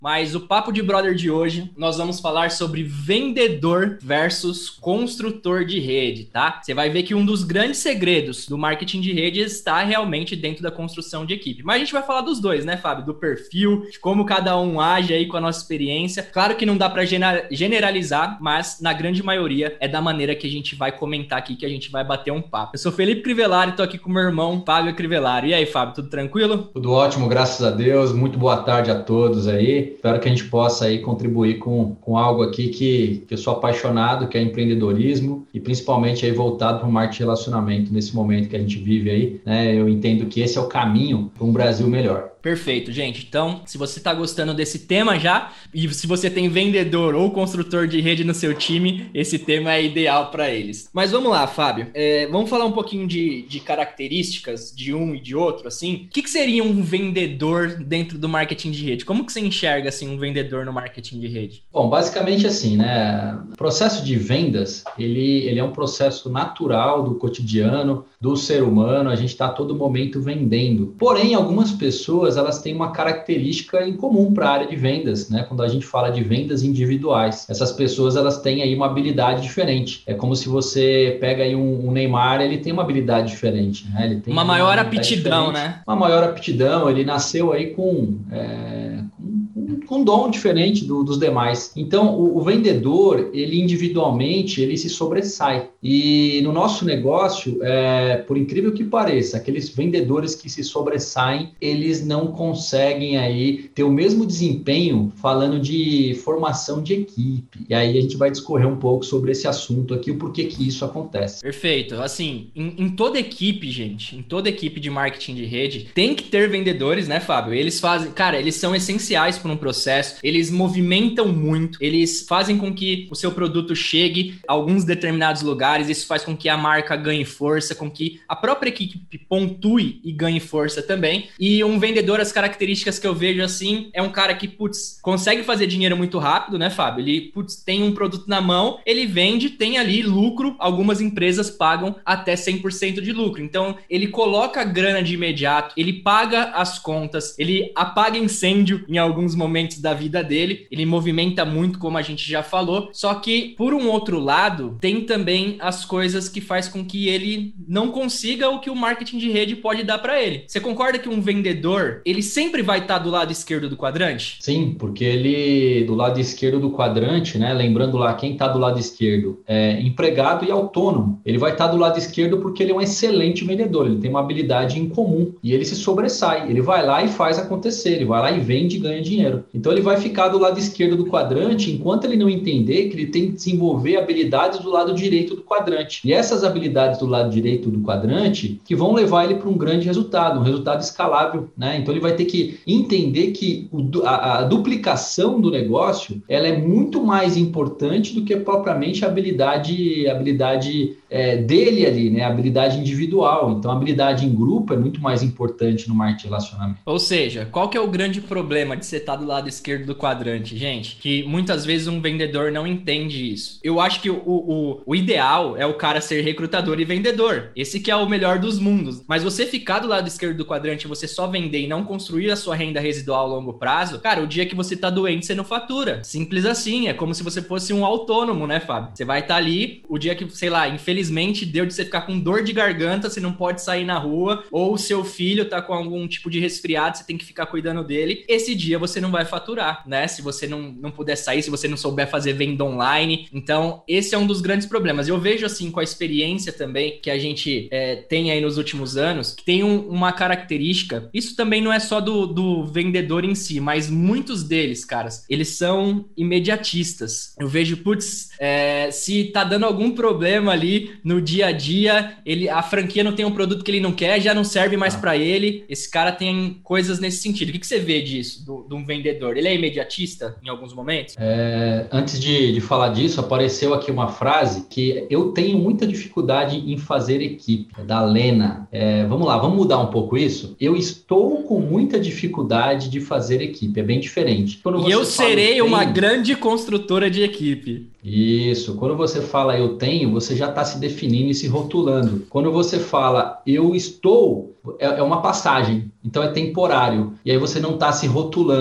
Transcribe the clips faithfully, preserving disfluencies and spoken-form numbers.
Mas o Papo de Brother de hoje, nós vamos falar sobre vendedor versus construtor de rede, tá? Você vai ver que um dos grandes segredos do marketing de rede está realmente dentro da construção de equipe. Mas a gente vai falar dos dois, né, Fábio? Do perfil, de como cada um age aí com a nossa experiência. Claro que não dá para generalizar, mas na grande maioria é da maneira que a gente vai comentar aqui, que a gente vai bater um papo. Eu sou Felipe Crivellari, tô aqui com meu irmão, Fábio Crivellari. E aí, Fábio, tudo tranquilo? Tudo ótimo, graças a Deus. Muito boa tarde a todos aí. Espero que a gente possa aí contribuir com, com algo aqui que, que eu sou apaixonado, que é empreendedorismo e principalmente aí voltado para o marketing de relacionamento nesse momento que a gente vive aí, né? Eu entendo que esse é o caminho para um Brasil melhor. Perfeito, gente. Então, se você está gostando desse tema já, e se você tem vendedor ou construtor de rede no seu time, esse tema é ideal para eles. Mas vamos lá, Fábio. É, vamos falar um pouquinho de, de características de um e de outro, assim. O que, que seria um vendedor dentro do marketing de rede? Como que você enxerga, assim, um vendedor no marketing de rede? Bom, basicamente assim, né? O processo de vendas, ele, ele é um processo natural do cotidiano, do ser humano. A gente está a todo momento vendendo. Porém, algumas pessoas elas têm uma característica em comum para a área de vendas, né? Quando a gente fala de vendas individuais, essas pessoas elas têm aí uma habilidade diferente. É como se você pega aí um, um Neymar, ele tem uma habilidade diferente, né? Ele tem uma maior uma aptidão, diferente, né? Uma maior aptidão, ele nasceu aí com, é, com, com um dom diferente do, dos demais. Então, o, o vendedor, ele individualmente, ele se sobressai. E no nosso negócio, é, por incrível que pareça, aqueles vendedores que se sobressaem, eles não conseguem aí ter o mesmo desempenho falando de formação de equipe. E aí a gente vai discorrer um pouco sobre esse assunto aqui, o porquê que isso acontece. Perfeito. Assim, em, em toda equipe, gente, em toda equipe de marketing de rede, tem que ter vendedores, né, Fábio? Eles fazem, cara, eles são essenciais para um processo, eles movimentam muito, eles fazem com que o seu produto chegue a alguns determinados lugares, isso faz com que a marca ganhe força, com que a própria equipe pontue e ganhe força também. E um vendedor, as características que eu vejo assim, é um cara que, putz, consegue fazer dinheiro muito rápido, né, Fábio? Ele, putz, tem um produto na mão, ele vende, tem ali lucro, algumas empresas pagam até cem por cento de lucro. Então, ele coloca a grana de imediato, ele paga as contas, ele apaga incêndio em alguns momentos da vida dele, ele movimenta muito, como a gente já falou, só que, por um outro lado, tem também as coisas que faz com que ele não consiga o que o marketing de rede pode dar para ele. Você concorda que um vendedor, ele sempre vai estar do lado esquerdo do quadrante? Sim, porque ele, do lado esquerdo do quadrante, né, lembrando lá, quem está do lado esquerdo é empregado e autônomo. Ele vai estar do lado esquerdo porque ele é um excelente vendedor, ele tem uma habilidade em comum e ele se sobressai, ele vai lá e faz acontecer, ele vai lá e vende e ganha dinheiro. Então ele vai ficar do lado esquerdo do quadrante enquanto ele não entender que ele tem que desenvolver habilidades do lado direito do quadrante. E essas habilidades do lado direito do quadrante que vão levar ele para um grande resultado, um resultado escalável, né? Então ele vai ter que entender que o, a, a duplicação do negócio ela é muito mais importante do que propriamente a habilidade, a habilidade é, dele ali, né? A habilidade individual. Então a habilidade em grupo é muito mais importante no marketing de relacionamento. Ou seja, qual que é o grande problema de você estar do lado esquerdo do quadrante, gente? Que muitas vezes um vendedor não entende isso. Eu acho que o, o, o ideal é o cara ser recrutador e vendedor. Esse que é o melhor dos mundos. Mas você ficar do lado esquerdo do quadrante, você só vender e não construir a sua renda residual a longo prazo, cara, o dia que você tá doente, você não fatura. Simples assim. É como se você fosse um autônomo, né, Fábio? Você vai estar ali, o dia que, sei lá, infelizmente deu de você ficar com dor de garganta, você não pode sair na rua, ou o seu filho tá com algum tipo de resfriado, você tem que ficar cuidando dele. Esse dia você não vai faturar, né? Se você não, não puder sair, se você não souber fazer venda online. Então, esse é um dos grandes problemas. Eu vejo, assim, com a experiência também que a gente é, tem aí nos últimos anos, que tem um, uma característica, isso também não é só do, do vendedor em si, mas muitos deles, caras, eles são imediatistas. Eu vejo, putz, é, se tá dando algum problema ali no dia a dia, ele, a franquia não tem um produto que ele não quer, já não serve mais ah. para ele, esse cara tem coisas nesse sentido. O que, que você vê disso, do, de um vendedor? Ele é imediatista em alguns momentos? É, antes de, de falar disso, apareceu aqui uma frase que eu tenho muita dificuldade em fazer equipe, da Lena. É, vamos lá, vamos mudar um pouco isso? Eu estou com muita dificuldade de fazer equipe, é bem diferente. Quando e eu serei tenho, uma grande construtora de equipe. Isso, quando você fala eu tenho, você já está se definindo e se rotulando. Quando você fala eu estou, é, é uma passagem, então é temporário. E aí você não está se rotulando.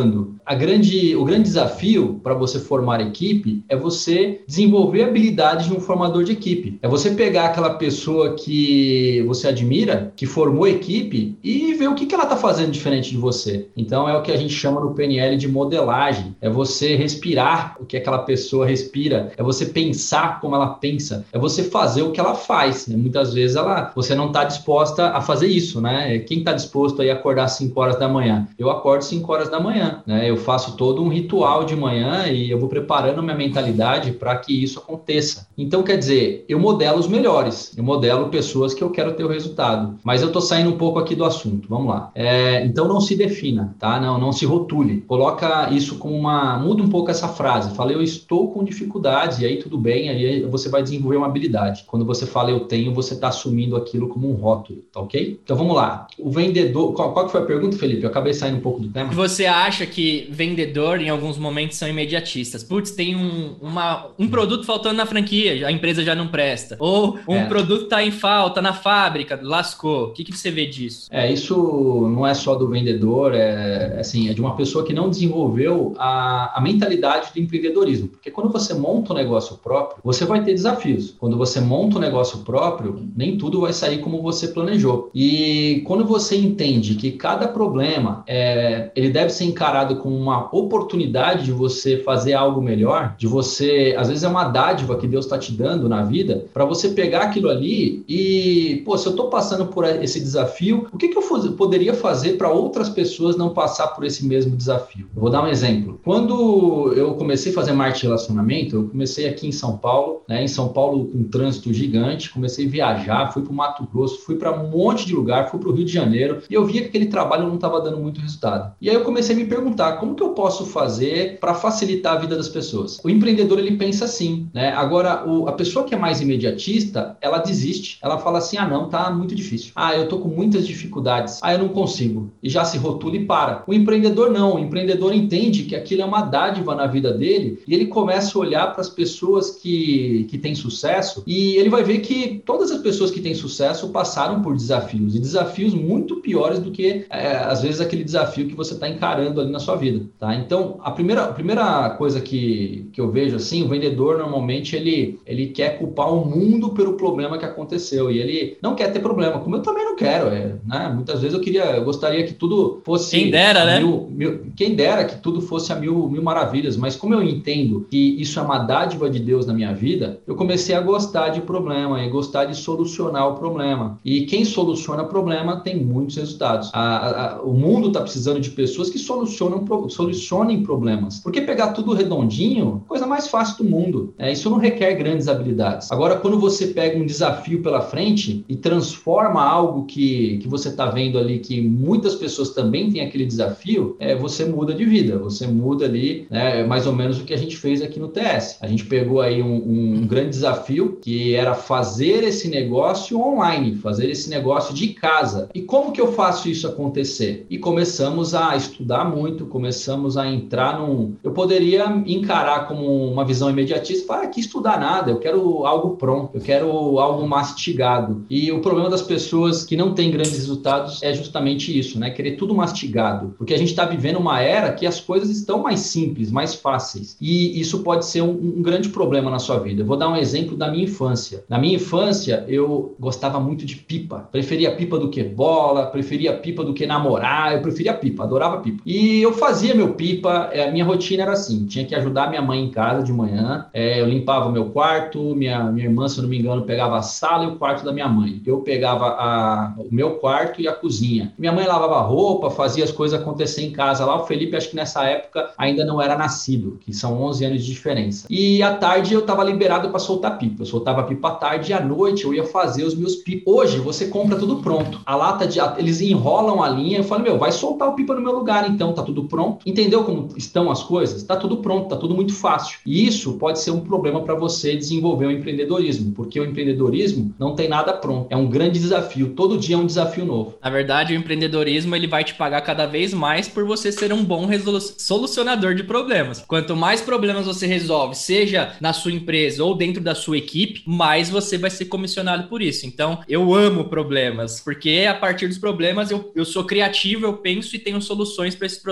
a grande, o grande desafio para você formar equipe é você desenvolver a habilidade de um formador de equipe. É você pegar aquela pessoa que você admira, que formou equipe, e ver o que, que ela está fazendo diferente de você. Então é o que a gente chama no P N L de modelagem. É você respirar o que aquela pessoa respira, é você pensar como ela pensa, é você fazer o que ela faz. Né? Muitas vezes ela, você não está disposta a fazer isso, né? Quem está disposto a acordar às cinco horas da manhã? Eu acordo cinco horas da manhã, né? Eu faço todo um ritual de manhã e eu vou preparando minha mentalidade para que isso aconteça. Então, quer dizer, eu modelo os melhores, eu modelo pessoas que eu quero ter o resultado. Mas eu estou saindo um pouco aqui do assunto, vamos lá. É, então, não se defina, tá? Não, não se rotule. Coloca isso como uma... Muda um pouco essa frase. Fala, eu estou com dificuldades, e aí tudo bem, aí você vai desenvolver uma habilidade. Quando você fala eu tenho, você está assumindo aquilo como um rótulo, tá ok? Então, vamos lá. O vendedor... Qual, qual que foi a pergunta, Felipe? Eu acabei saindo um pouco do tema. Você acha que vendedor, em alguns momentos, são imediatistas? Putz, tem um, uma, um produto faltando na franquia, a empresa já não presta. Ou um é. produto está em falta na fábrica, lascou. O que, que você vê disso? É, isso não é só do vendedor, é, assim, é de uma pessoa que não desenvolveu a, a mentalidade do empreendedorismo. Porque quando você monta um negócio próprio, você vai ter desafios. Quando você monta um negócio próprio, nem tudo vai sair como você planejou. E quando você entende que cada problema, é, ele deve ser encarado como uma oportunidade de você fazer algo melhor, de você, às vezes é uma dádiva que Deus está te dando na vida, para você pegar aquilo ali e, pô, se eu estou passando por esse desafio, o que, que eu poderia fazer para outras pessoas não passar por esse mesmo desafio? Eu vou dar um exemplo. Quando eu comecei a fazer marketing de relacionamento, eu comecei aqui em São Paulo, né, em São Paulo com um trânsito gigante, comecei a viajar, fui para o Mato Grosso, fui para um monte de lugar, fui para o Rio de Janeiro, e eu via que aquele trabalho não estava dando muito resultado. E aí eu comecei a me perguntar, como que eu posso fazer para facilitar a vida das pessoas? O empreendedor, ele pensa assim, né? Agora, o, a pessoa que é mais imediatista, ela desiste, ela fala assim, ah não, tá muito difícil. Ah, eu tô com muitas dificuldades. Ah, eu não consigo. E já se rotula e para. O empreendedor não, o empreendedor entende que aquilo é uma dádiva na vida dele e ele começa a olhar para as pessoas que, que têm sucesso e ele vai ver que todas as pessoas que têm sucesso passaram por desafios, e desafios muito piores do que, é, às vezes, aquele desafio que você está encarando ali na sua vida, tá? Então, a primeira, a primeira coisa que, que eu vejo, assim, o vendedor, normalmente, ele, ele quer culpar o mundo pelo problema que aconteceu, e ele não quer ter problema, como eu também não quero, é, né? Muitas vezes eu queria, eu gostaria que tudo fosse... Quem dera, né? Mil, mil, quem dera que tudo fosse a mil, mil maravilhas, mas como eu entendo que isso é uma dádiva de Deus na minha vida, eu comecei a gostar de problema, e gostar de solucionar o problema, e quem soluciona problema tem muitos resultados. A, a, o mundo está precisando de pessoas que solucionam, solucionem problemas, porque pegar tudo redondinho, coisa mais fácil do mundo, né? Isso não requer grandes habilidades. Agora, quando você pega um desafio pela frente e transforma algo que, que você está vendo ali, que muitas pessoas também têm aquele desafio, é, você muda de vida, você muda ali, né, mais ou menos o que a gente fez aqui no T S. A gente pegou aí um, um grande desafio, que era fazer esse negócio online, fazer esse negócio de casa. E como que eu faço isso acontecer? E começamos a estudar muito, começamos a entrar num... Eu poderia encarar como uma visão imediatista, falar, ah, que estudar nada, eu quero algo pronto, eu quero algo mastigado. E o problema das pessoas que não têm grandes resultados é justamente isso, né? Querer tudo mastigado. Porque a gente está vivendo uma era que as coisas estão mais simples, mais fáceis. E isso pode ser um, um grande problema na sua vida. Eu vou dar um exemplo da minha infância. Na minha infância, eu gostava muito de pipa. Preferia pipa do que bola, preferia pipa do que namorar, eu preferia pipa, adorava pipa. E eu fazia meu pipa, a minha rotina era assim, tinha que ajudar minha mãe em casa de manhã, é, eu limpava o meu quarto, minha, minha irmã, se eu não me engano, pegava a sala e o quarto da minha mãe. Eu pegava a, o meu quarto e a cozinha. Minha mãe lavava roupa, fazia as coisas acontecer em casa lá. O Felipe, acho que nessa época, ainda não era nascido, que são onze anos de diferença. E à tarde eu estava liberado para soltar pipa. Eu soltava pipa à tarde e à noite eu ia fazer os meus pipas. Hoje você compra tudo pronto. A lata de... Eles enrolam a linha. Eu falo, meu, vai soltar o pipa no meu lugar então, tá tudo pronto. Entendeu como estão as coisas? Tá tudo pronto, tá tudo muito fácil. E isso pode ser um problema para você desenvolver o empreendedorismo, porque o empreendedorismo não tem nada pronto. É um grande desafio. Todo dia é um desafio novo. Na verdade, o empreendedorismo ele vai te pagar cada vez mais por você ser um bom resolu- solucionador de problemas. Quanto mais problemas você resolve, seja na sua empresa ou dentro da sua equipe, mais você vai ser comissionado por isso. Então, eu amo problemas, porque a partir dos problemas eu, eu sou criativo, eu penso e tenho soluções para esses problemas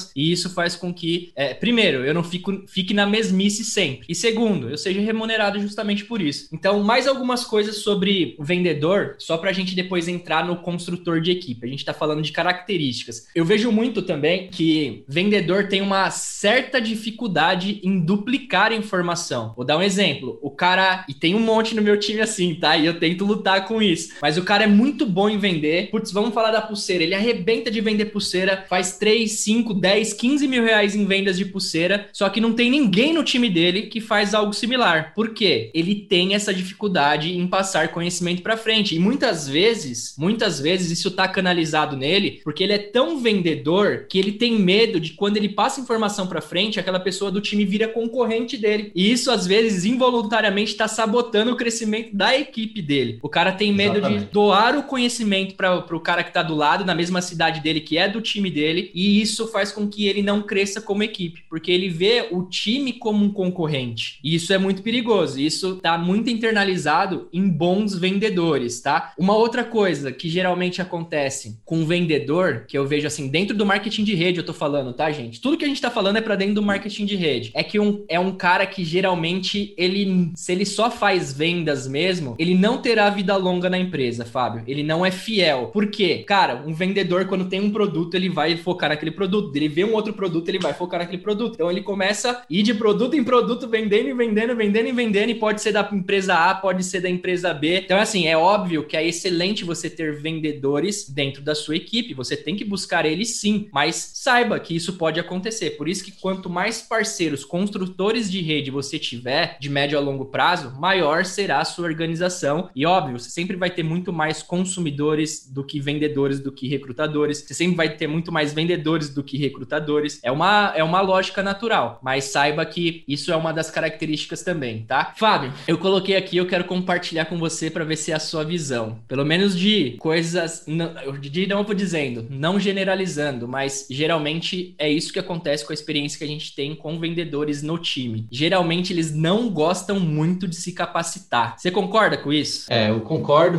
problemas, e isso faz com que, é, primeiro, eu não fico, fique na mesmice sempre, e segundo, eu seja remunerado justamente por isso. Então, mais algumas coisas sobre o vendedor, só pra gente depois entrar no construtor de equipe. A gente tá falando de características. Eu vejo muito também que vendedor tem uma certa dificuldade em duplicar informação. Vou dar um exemplo. O cara, e tem um monte no meu time assim, tá? E eu tento lutar com isso. Mas o cara é muito bom em vender. Putz, vamos falar da pulseira. Ele arrebenta de vender pulseira, faz três, cinco, dez, quinze mil reais em vendas de pulseira, só que não tem ninguém no time dele que faz algo similar. Por quê? Ele tem essa dificuldade em passar conhecimento pra frente. E muitas vezes, muitas vezes isso tá canalizado nele, porque ele é tão vendedor que ele tem medo de quando ele passa informação pra frente, aquela pessoa do time vira concorrente dele. E isso, às vezes, involuntariamente tá sabotando o crescimento da equipe dele. O cara tem medo Exatamente. de doar o conhecimento para o cara que tá do lado, na mesma cidade dele, que é do time dele, e isso faz com que ele não cresça como equipe, porque ele vê o time como um concorrente. E isso é muito perigoso. Isso tá muito internalizado em bons vendedores, tá? Uma outra coisa que geralmente acontece com o vendedor, que eu vejo assim, dentro do marketing de rede, eu tô falando, tá, gente? Tudo que a gente tá falando é pra dentro do marketing de rede. É que um, é um cara que geralmente, ele, se ele só faz vendas mesmo, ele não terá vida longa na empresa, Fábio. Ele não é fiel. Por quê? Cara, um vendedor, quando tem um produto, ele vai focar naquele produto. Ele vê um outro produto, ele vai focar naquele produto. Então, ele começa a ir de produto em produto, vendendo e vendendo, vendendo e vendendo, e pode ser da empresa A, pode ser da empresa B. Então, assim, é óbvio que é excelente você ter vendedores dentro da sua equipe. Você tem que buscar eles sim, mas saiba que isso pode acontecer. Por isso que quanto mais parceiros, construtores de rede você tiver, de médio a longo prazo, maior será a sua organização. E óbvio, você sempre vai ter muito mais consumidores do que vendedores, do que recrutadores. Você sempre vai ter muito mais vendedores do que recrutadores. É uma, é uma lógica natural, mas saiba que isso é uma das características também, tá? Fábio, eu coloquei aqui, eu quero compartilhar com você para ver se é a sua visão. Pelo menos de coisas, não, de não vou dizendo, não generalizando, mas geralmente é isso que acontece com a experiência que a gente tem com vendedores no time. Geralmente eles não gostam muito de se capacitar. Você concorda com isso? É, eu concordo.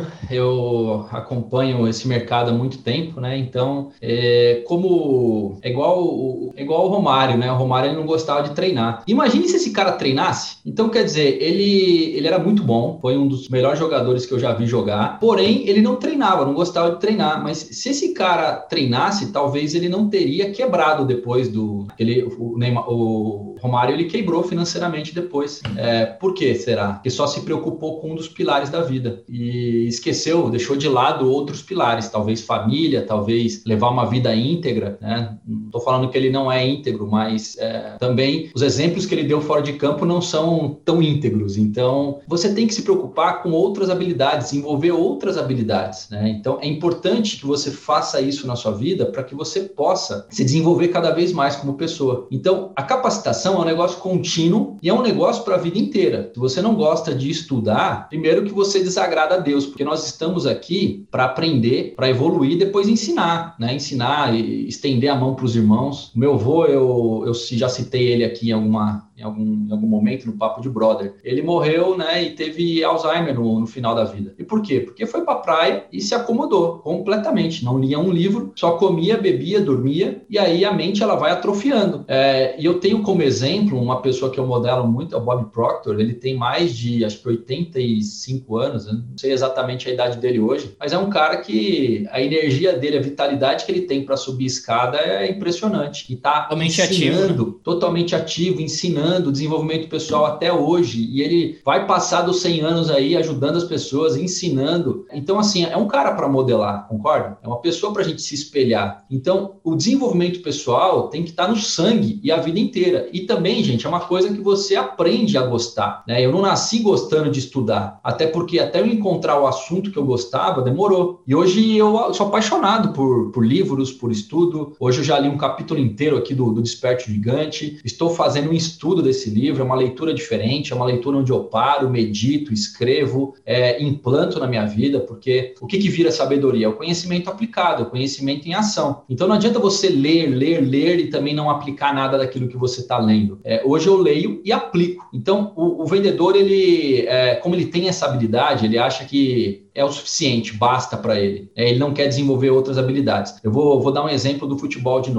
Eu acompanho esse mercado há muito tempo, né? Então, é, como é igual, é igual o Romário, né? O Romário ele não gostava de treinar. Imagine se esse cara treinasse. Então, quer dizer, ele, ele era muito bom, foi um dos melhores jogadores que eu já vi jogar. Porém, ele não treinava, não gostava de treinar. Mas se esse cara treinasse, talvez ele não teria quebrado depois do... Ele, o, Neymar, o Romário, ele quebrou financeiramente depois. É, por que será? Porque só se preocupou com um dos pilares da vida e esqueceu, deixou de lado outros pilares, talvez família, talvez levar uma vida íntegra, né? Não estou falando que ele não é íntegro, mas é, também os exemplos que ele deu fora de campo não são tão íntegros. Então, você tem que se preocupar com outras habilidades, desenvolver outras habilidades, né? Então, é importante que você faça isso na sua vida para que você possa se desenvolver cada vez mais como pessoa. Então, a capacitação é um negócio contínuo e é um negócio para a vida inteira. Se você não gosta de estudar, primeiro que você desagrada a Deus, porque nós estamos aqui para aprender, para evoluir e depois ensinar, né? Ensinar e estender a mão para os irmãos. O meu avô, eu, eu já citei ele aqui em alguma Em algum, em algum momento no Papo de Brother. Ele morreu, né, e teve Alzheimer no, no final da vida. E por quê? Porque foi pra praia e se acomodou completamente. Não lia um livro, só comia, bebia, dormia, e aí a mente ela vai atrofiando. É, e eu tenho como exemplo uma pessoa que eu modelo muito, é o Bob Proctor. Ele tem mais de, acho que oitenta e cinco anos, eu não sei exatamente a idade dele hoje, mas é um cara que a energia dele, a vitalidade que ele tem para subir escada é impressionante. E tá totalmente ensinando, ativo, né? totalmente ativo, ensinando o desenvolvimento pessoal até hoje, e ele vai passar dos cem anos aí ajudando as pessoas, ensinando. Então, assim, é um cara para modelar, concorda? É uma pessoa para a gente se espelhar. Então, o desenvolvimento pessoal tem que estar no sangue e a vida inteira. E também, gente, é uma coisa que você aprende a gostar, né? Eu não nasci gostando de estudar, até porque até eu encontrar o assunto que eu gostava, demorou. E hoje eu sou apaixonado por, por livros, por estudo. Hoje eu já li um capítulo inteiro aqui do, do Desperte Gigante. Estou fazendo um estudo desse livro, é uma leitura diferente, é uma leitura onde eu paro, medito, escrevo, é, implanto na minha vida, porque o que, que vira sabedoria? É o conhecimento aplicado, é o conhecimento em ação. Então não adianta você ler, ler, ler e também não aplicar nada daquilo que você está lendo. É, hoje eu leio e aplico. Então o, o vendedor, ele, é, como ele tem essa habilidade, ele acha que é o suficiente, basta para ele. É, ele não quer desenvolver outras habilidades. Eu vou, vou dar um exemplo do futebol de novo.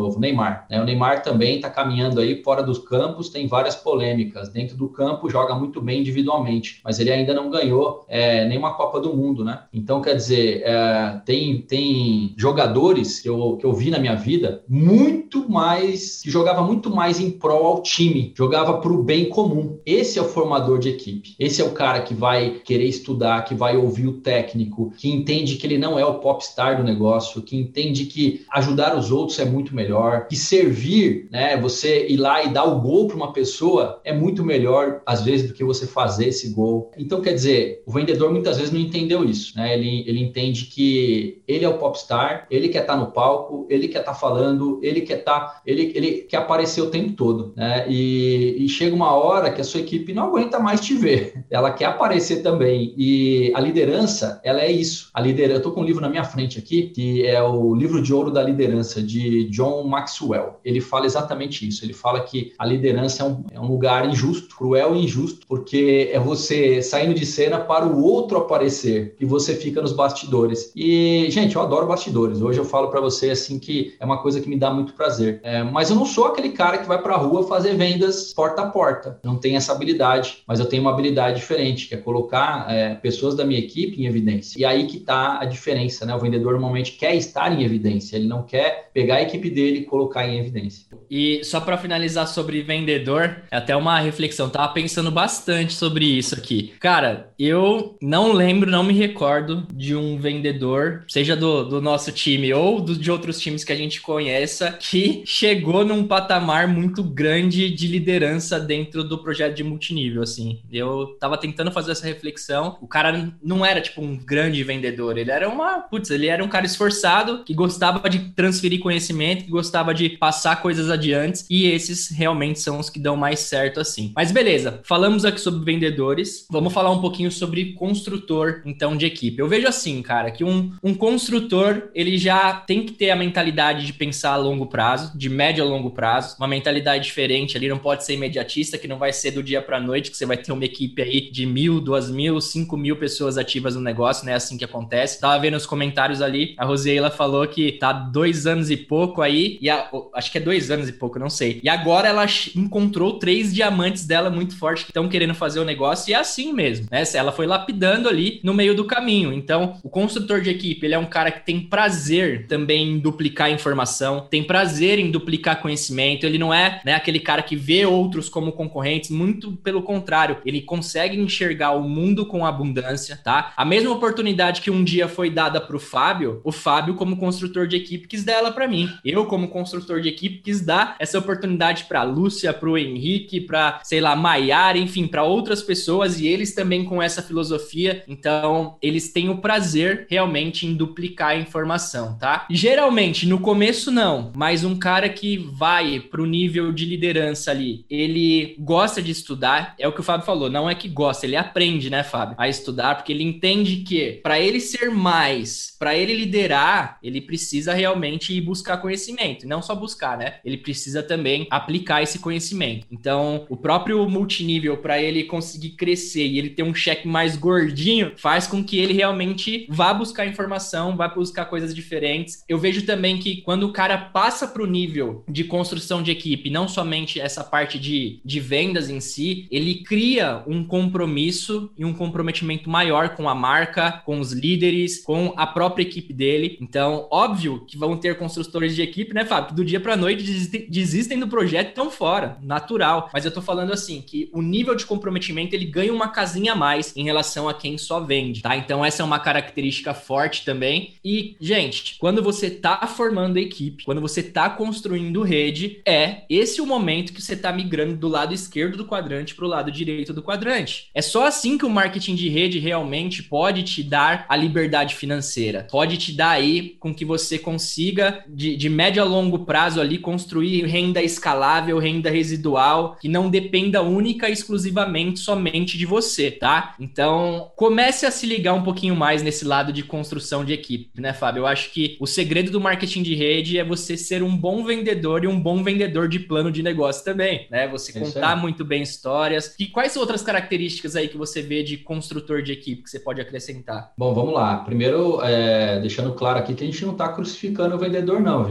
novo, Neymar. Né? O Neymar também está caminhando aí fora dos campos, tem várias polêmicas. Dentro do campo joga muito bem individualmente, mas ele ainda não ganhou é, nenhuma Copa do Mundo, né? Então, quer dizer, é, tem, tem jogadores que eu, que eu vi na minha vida muito mais, que jogava muito mais em prol ao time, jogava para o bem comum. Esse é o formador de equipe. Esse é o cara que vai querer estudar, que vai ouvir o técnico, que entende que ele não é o popstar do negócio, que entende que ajudar os outros é muito melhor, que servir, né, você ir lá e dar o gol para uma pessoa é muito melhor, às vezes, do que você fazer esse gol. Então, quer dizer, o vendedor muitas vezes não entendeu isso, né? Ele, ele entende que ele é o popstar, ele quer estar no palco, ele quer estar falando, ele quer estar, ele, ele quer aparecer o tempo todo, né? E, e chega uma hora que a sua equipe não aguenta mais te ver, ela quer aparecer também. E a liderança, ela é isso. A liderança, eu tô com um livro na minha frente aqui, que é o Livro de Ouro da Liderança, de John Maxwell. Ele fala exatamente isso. Ele fala que a liderança é um, é um lugar injusto, cruel e injusto, porque é você saindo de cena para o outro aparecer e você fica nos bastidores. E, gente, eu adoro bastidores. Hoje eu falo para você, assim, que é uma coisa que me dá muito prazer. É, mas eu não sou aquele cara que vai para a rua fazer vendas porta a porta. Não tenho essa habilidade, mas eu tenho uma habilidade diferente, que é colocar é, pessoas da minha equipe em evidência. E aí que está a diferença, né? O vendedor normalmente quer estar em evidência, ele não quer pegar a equipe dele e colocar em evidência. E só para finalizar sobre vendedor, é até uma reflexão, tava pensando bastante sobre isso aqui. Cara, eu não lembro, não me recordo de um vendedor, seja do, do nosso time ou do, de outros times que a gente conheça, que chegou num patamar muito grande de liderança dentro do projeto de multinível, assim. Eu tava tentando fazer essa reflexão, o cara não era tipo um grande vendedor, ele era uma, putz, ele era um cara esforçado, que gostava de transferir conhecimento, que gostava de passar coisas adiante, e esses realmente são os que dão mais certo assim. Mas beleza, falamos aqui sobre vendedores, vamos falar um pouquinho sobre construtor, então, de equipe. Eu vejo assim, cara, que um, um construtor, ele já tem que ter a mentalidade de pensar a longo prazo, de médio a longo prazo, uma mentalidade diferente ali, não pode ser imediatista, que não vai ser do dia pra noite, que você vai ter uma equipe aí de mil, duas mil, cinco mil pessoas ativas no negócio, né? Assim que acontece. Tava vendo os comentários ali, a Rosieila falou que tá dois anos e pouco aí, e a, acho que é dois anos e pouco, não sei. E agora ela encontrou três diamantes dela muito fortes que estão querendo fazer o negócio, e é assim mesmo, né? Ela foi lapidando ali no meio do caminho. Então, o construtor de equipe, ele é um cara que tem prazer também em duplicar informação, tem prazer em duplicar conhecimento, ele não é, né, aquele cara que vê outros como concorrentes, muito pelo contrário, ele consegue enxergar o mundo com abundância, tá? A mesma oportunidade que um dia foi dada pro Fábio, o Fábio, como construtor de equipe, quis dar ela pra mim. Eu, como construtor de equipe, quis dar essa oportunidade pra Lúcia, pro Henrique, pra, sei lá, Maiara, enfim, pra outras pessoas, e eles também com essa filosofia. Então, eles têm o prazer realmente em duplicar a informação, tá? Geralmente, no começo não, mas um cara que vai pro nível de liderança ali, ele gosta de estudar, é o que o Fábio falou, não é que gosta, ele aprende, né, Fábio, a estudar, porque ele entende que para ele ser mais, para ele liderar, ele precisa realmente ir buscar conhecimento, e não só buscar, né? Ele precisa também aplicar esse conhecimento. Então, o próprio multinível, para ele conseguir crescer e ele ter um cheque mais gordinho, faz com que ele realmente vá buscar informação, vá buscar coisas diferentes. Eu vejo também que quando o cara passa para o nível de construção de equipe, não somente essa parte de, de vendas em si, ele cria um compromisso e um comprometimento maior com a marca, com os líderes, com a própria equipe dele. Então, óbvio que vão ter construtores de equipe, né, Fábio, que do dia para noite desistem, desistem do projeto e estão fora, natural. Mas eu tô falando assim, que o nível de comprometimento, ele ganha uma casinha a mais em relação a quem só vende, tá? Então, essa é uma característica forte também. E, gente, quando você tá formando equipe, quando você tá construindo rede, é esse o momento que você tá migrando do lado esquerdo do quadrante pro lado direito do quadrante. É só assim que o marketing de rede realmente pode te dar a liberdade financeira. Pode te dar aí com que você consiga, de, de médio a longo prazo ali, construir renda escalável, renda residual, que não dependa única e exclusivamente somente de você, tá? Então, comece a se ligar um pouquinho mais nesse lado de construção de equipe, né, Fábio? Eu acho que o segredo do marketing de rede é você ser um bom vendedor e um bom vendedor de plano de negócio também, né? Você é contar muito bem histórias. E quais são outras características aí que você vê de construtor de equipe que você pode acrescentar? Bom, vamos lá. Primeiro, é, deixando claro aqui que a gente não está crucificando o vendedor, não, viu? A gente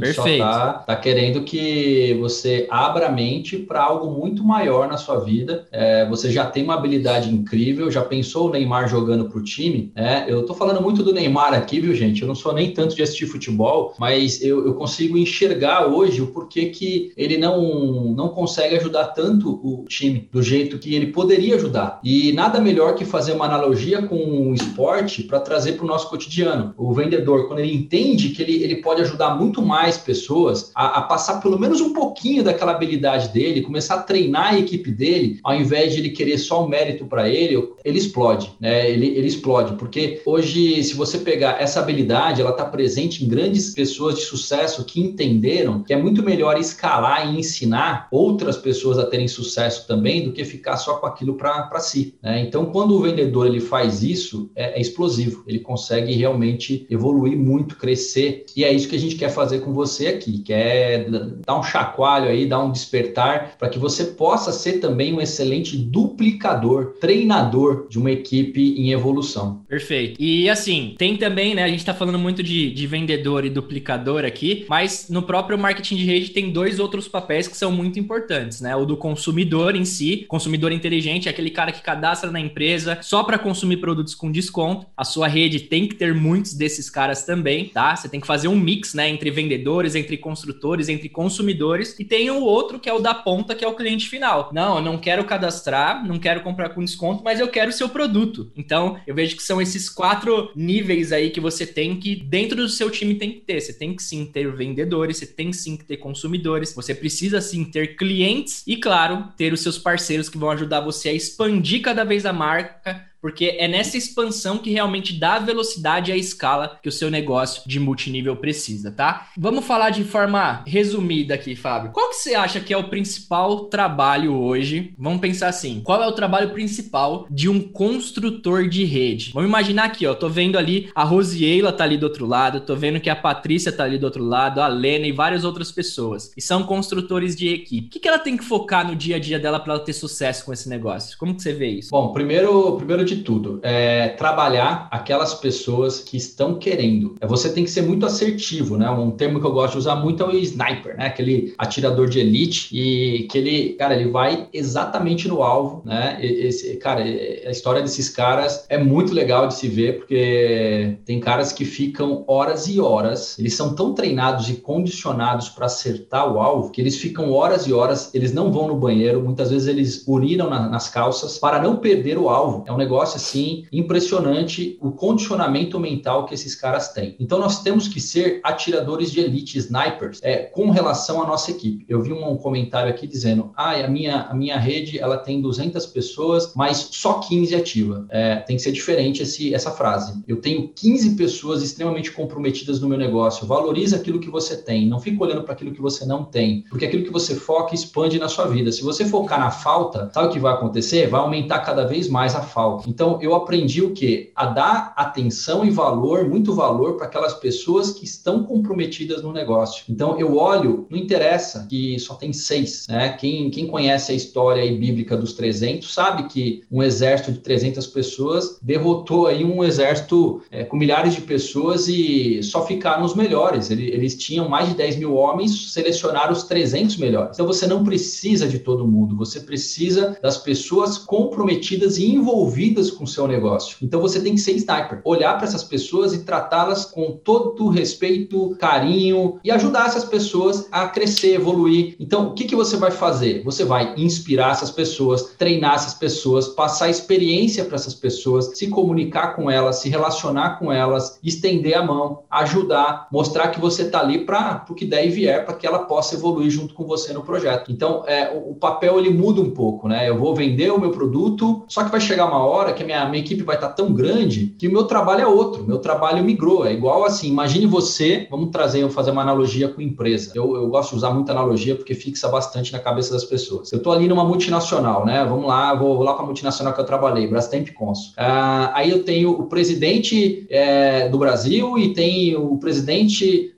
Perfeito. só tá, tá querendo que você abra a mente para algo muito maior na sua vida. É, você já tem uma habilidade incrível, já pensou o Neymar jogando pro time? É, eu tô falando muito do Neymar aqui, viu, gente? Eu não sou nem tanto de assistir futebol, mas eu, eu consigo enxergar hoje o porquê que ele não, não consegue ajudar tanto o time do jeito que ele poderia ajudar. E nada melhor que fazer uma analogia com o esporte para trazer para o nosso cotidiano. O vendedor, quando ele entende que ele, ele pode ajudar muito mais pessoas a, a passar pelo menos um pouquinho daquela habilidade dele, começar a treinar a equipe dele, ao invés de ele querer só o mérito para ele, ele explode, né? Ele, ele explode, porque hoje, se você pegar essa habilidade, ela está presente em grandes pessoas de sucesso que entenderam que é muito melhor escalar e ensinar outras pessoas a terem sucesso também do que ficar só com aquilo para si, né? Então, quando o vendedor ele faz isso, é, é explosivo, ele consegue realmente evoluir muito, crescer, e é isso que a gente quer fazer com você aqui, quer dar um chacoalho aí, dar um despertar, para que você possa ser também um excelente duplicador, treinador de uma equipe em evolução. Perfeito. E assim, tem também, né, a gente tá falando muito de, de vendedor e duplicador aqui, mas no próprio marketing de rede tem dois outros papéis que são muito importantes, né? O do consumidor em si, consumidor inteligente, é aquele cara que cadastra na empresa só para consumir produtos com desconto. A sua rede tem que ter muitos desses caras também, tá? Você tem que fazer um mix, né, entre vendedores, entre construtores, entre consumidores. E tem o outro que é o da ponta, que é o cliente final. Não, eu não quero cadastrar, não quero comprar com desconto, mas eu quero o seu produto. Então, eu vejo que são esses quatro níveis aí que você tem que, dentro do seu time, tem que ter. Você tem que sim ter vendedores, você tem sim que ter consumidores, você precisa sim ter clientes e, claro, ter os seus parceiros que vão ajudar você a expandir cada vez a marca, porque é nessa expansão que realmente dá a velocidade e a escala que o seu negócio de multinível precisa, tá? Vamos falar de forma resumida aqui, Fábio. Qual que você acha que é o principal trabalho hoje? Vamos pensar assim, qual é o trabalho principal de um construtor de rede? Vamos imaginar aqui, ó, tô vendo ali a Rosieila tá ali do outro lado, tô vendo que a Patrícia tá ali do outro lado, a Lena e várias outras pessoas, e são construtores de equipe. O que que ela tem que focar no dia a dia dela para ela ter sucesso com esse negócio? Como que você vê isso? Bom, primeiro, primeiro de tudo, é trabalhar aquelas pessoas que estão querendo. Você tem que ser muito assertivo, né? Um termo que eu gosto de usar muito é o sniper, né? Aquele atirador de elite e que ele, cara, ele vai exatamente no alvo, né? Esse, cara, a história desses caras é muito legal de se ver, porque tem caras que ficam horas e horas, eles são tão treinados e condicionados para acertar o alvo, que eles ficam horas e horas, eles não vão no banheiro, muitas vezes eles urinam na, nas calças para não perder o alvo. É um negócio assim impressionante o condicionamento mental que esses caras têm. Então nós temos que ser atiradores de elite, snipers, é, com relação à nossa equipe. Eu vi um, um comentário aqui dizendo, ah, a minha, a minha rede ela tem duzentas pessoas, mas só quinze ativa. É, tem que ser diferente esse, essa frase. Eu tenho quinze pessoas extremamente comprometidas no meu negócio. Valoriza aquilo que você tem, não fica olhando para aquilo que você não tem, porque aquilo que você foca expande na sua vida. Se você focar na falta, sabe o que vai acontecer? Vai aumentar cada vez mais a falta. Então, eu aprendi o quê? A dar atenção e valor, muito valor para aquelas pessoas que estão comprometidas no negócio. Então, eu olho, não interessa que só tem seis, né? Quem, quem conhece a história aí bíblica dos trezentos sabe que um exército de trezentas pessoas derrotou aí um exército é, com milhares de pessoas e só ficaram os melhores. Eles, eles tinham mais de dez mil homens, selecionaram os trezentos melhores. Então, você não precisa de todo mundo, você precisa das pessoas comprometidas e envolvidas com o seu negócio. Então você tem que ser sniper, olhar para essas pessoas e tratá-las com todo respeito, carinho e ajudar essas pessoas a crescer, evoluir. Então o que, que você vai fazer? Você vai inspirar essas pessoas, treinar essas pessoas, passar experiência para essas pessoas, se comunicar com elas, se relacionar com elas, estender a mão, ajudar, mostrar que você está ali para o que der e vier, para que ela possa evoluir junto com você no projeto. Então é, o, o papel ele muda um pouco, né? Eu vou vender o meu produto, só que vai chegar uma hora que a minha, minha equipe vai estar tão grande que o meu trabalho é outro, o meu trabalho migrou. É igual assim, imagine você, vamos trazer, eu fazer uma analogia com empresa. Eu, eu gosto de usar muita analogia porque fixa bastante na cabeça das pessoas. Eu estou ali numa multinacional, né? Vamos lá, vou, vou lá para a multinacional que eu trabalhei, Brastemp Consul. Ah, aí eu tenho o presidente é, do Brasil e tem o presidente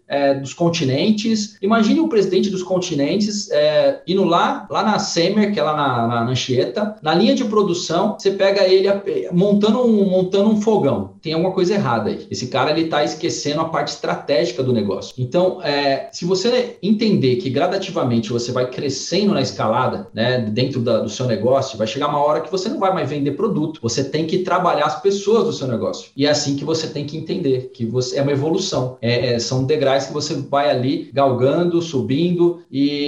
é, dos continentes. Imagine o presidente dos continentes é, indo lá, lá na Semer, que é lá na, na, na Anchieta, na linha de produção, você pega ele montando um, montando um fogão. Tem alguma coisa errada aí. Esse cara, ele está esquecendo a parte estratégica do negócio. Então, é, se você entender que gradativamente você vai crescendo na escalada, né, dentro da, do seu negócio, vai chegar uma hora que você não vai mais vender produto. Você tem que trabalhar as pessoas do seu negócio. E é assim que você tem que entender, que você, é uma evolução. É, é, são degraus que você vai ali galgando, subindo,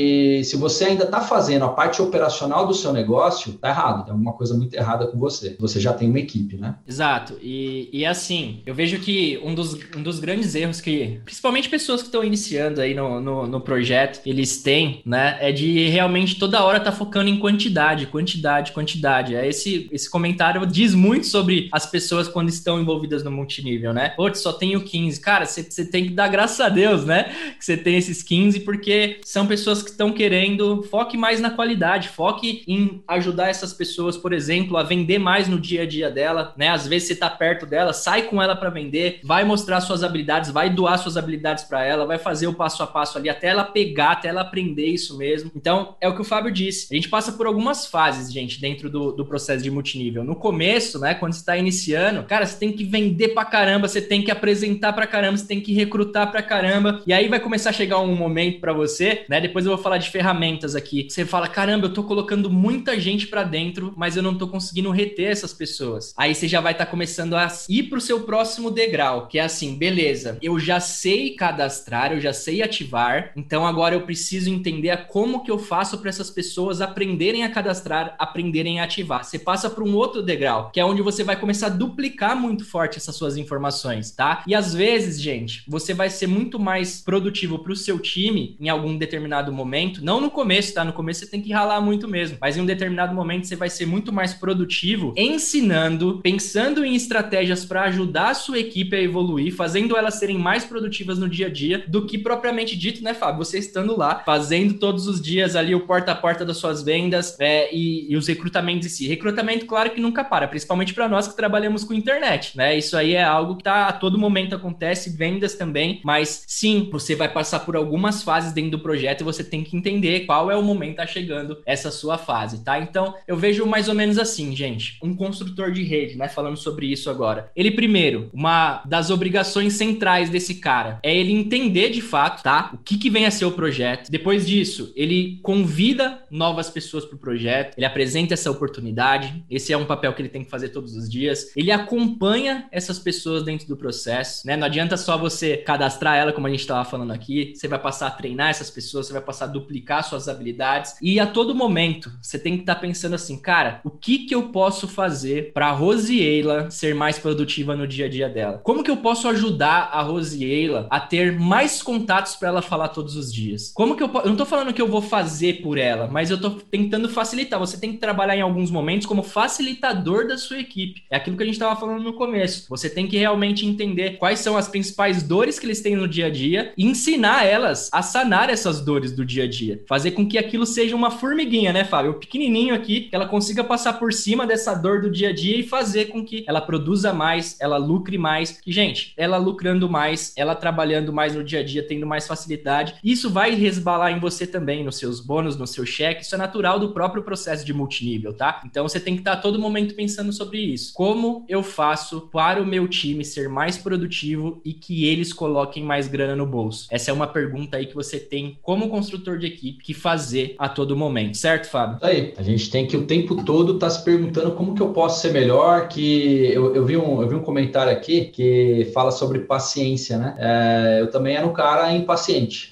e se você ainda está fazendo a parte operacional do seu negócio, tá errado. Tem alguma coisa muito errada com você. Você já tem uma equipe, né? Exato. E, e assim, eu vejo que um dos, um dos grandes erros que, principalmente pessoas que estão iniciando aí no, no, no projeto, eles têm, né, é de realmente toda hora tá focando em quantidade, quantidade, quantidade. É esse, esse comentário diz muito sobre as pessoas quando estão envolvidas no multinível, né? Pô, só tenho quinze. Cara, você tem que dar graças a Deus, né? Que você tem esses quinze, porque são pessoas que estão querendo, foque mais na qualidade, foque em ajudar essas pessoas, por exemplo, a vender mais no dia a dia dela, né? Às vezes você tá perto dela, sai com ela para vender, vai mostrar suas habilidades, vai doar suas habilidades para ela, vai fazer o passo a passo ali até ela pegar, até ela aprender isso mesmo. Então, é o que o Fábio disse. A gente passa por algumas fases, gente, dentro do, do processo de multinível. No começo, né, quando você tá iniciando, cara, você tem que vender pra caramba, você tem que apresentar pra caramba, você tem que recrutar pra caramba. E aí vai começar a chegar um momento pra você, né? Depois eu vou falar de ferramentas aqui. Você fala, caramba, eu tô colocando muita gente pra dentro, mas eu não tô conseguindo reter essas pessoas. Aí você já vai estar tá começando a ir pro seu próximo degrau, que é assim, beleza, eu já sei cadastrar, eu já sei ativar, então agora eu preciso entender como que eu faço para essas pessoas aprenderem a cadastrar, aprenderem a ativar. Você passa para um outro degrau, que é onde você vai começar a duplicar muito forte essas suas informações, tá? E às vezes, gente, você vai ser muito mais produtivo para o seu time em algum determinado momento, não no começo, tá? No começo você tem que ralar muito mesmo, mas em um determinado momento você vai ser muito mais produtivo ensinando, pensando em estratégias para ajudar a sua equipe a evoluir, fazendo elas serem mais produtivas no dia a dia do que propriamente dito, né, Fábio? Você estando lá, fazendo todos os dias ali o porta a porta das suas vendas é, e, e os recrutamentos em si. Recrutamento, claro que nunca para, principalmente para nós que trabalhamos com internet, né? Isso aí é algo que tá, a todo momento acontece, vendas também, mas sim, você vai passar por algumas fases dentro do projeto e você tem que entender qual é o momento que tá chegando essa sua fase, tá? Então, eu vejo mais ou menos assim, gente, um construtor de rede, né, falando sobre isso agora. Ele, primeiro, uma das obrigações centrais desse cara é ele entender de fato, tá? O que que vem a ser o projeto. Depois disso, ele convida novas pessoas pro projeto, ele apresenta essa oportunidade, esse é um papel que ele tem que fazer todos os dias, ele acompanha essas pessoas dentro do processo, né? Não adianta só você cadastrar ela, como a gente estava falando aqui, você vai passar a treinar essas pessoas, você vai passar a duplicar suas habilidades, e a todo momento, você tem que estar tá pensando assim, cara, o que que eu posso fazer pra Rosieila ser mais produtiva no dia a dia dela? Como que eu posso ajudar a Rosieila a ter mais contatos para ela falar todos os dias? Como que eu, eu não tô falando que eu vou fazer por ela, mas eu tô tentando facilitar. Você tem que trabalhar em alguns momentos como facilitador da sua equipe. É aquilo que a gente estava falando no começo. Você tem que realmente entender quais são as principais dores que eles têm no dia a dia e ensinar elas a sanar essas dores do dia a dia. Fazer com que aquilo seja uma formiguinha, né, Fábio? O pequenininho aqui, que ela consiga passar por cima dessa dor do dia a dia e fazer com que ela produza mais, ela lucre mais. E, gente, ela lucrando mais, ela trabalhando mais no dia a dia, tendo mais facilidade, isso vai resbalar em você também, nos seus bônus, no seu cheque. Isso é natural do próprio processo de multinível, tá? Então você tem que estar a todo momento pensando sobre isso. Como eu faço para o meu time ser mais produtivo e que eles coloquem mais grana no bolso? Essa é uma pergunta aí que você tem como construtor de equipe que fazer a todo momento, certo, Fábio? Aí, a gente tem que o tempo todo estar tá se perguntando como que eu posso ser melhor, que eu, eu, vi um, eu vi um comentário aqui que fala sobre paciência, né? É, eu também era um cara impaciente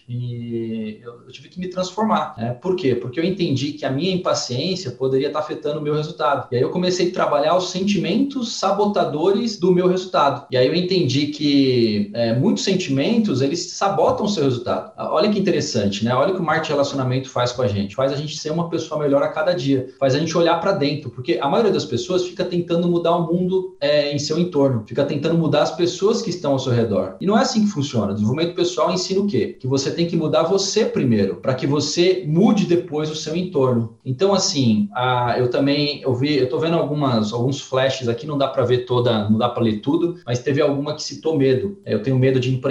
e eu, eu tive que me transformar, né? Por quê? Porque eu entendi que a minha impaciência poderia estar tá afetando o meu resultado. E aí eu comecei a trabalhar os sentimentos sabotadores do meu resultado. E aí eu entendi que é, muitos sentimentos, eles sabotam o seu resultado. Olha que interessante, né? Olha o que o marketing de relacionamento faz com a gente. Faz a gente ser uma pessoa melhor a cada dia. Faz a gente olhar para dentro. Porque a maioria das pessoas fica tentando mudar o mundo é, em seu entorno. Fica tentando mudar as pessoas que estão ao seu redor. E não é assim que funciona. O desenvolvimento pessoal ensina o quê? Que você tem que mudar você primeiro, para que você mude depois o seu entorno. Então, assim, a, eu também, eu vi, eu tô vendo algumas, alguns flashes aqui, não dá para ver toda, não dá para ler tudo, mas teve alguma que citou medo. Eu tenho medo de empreender.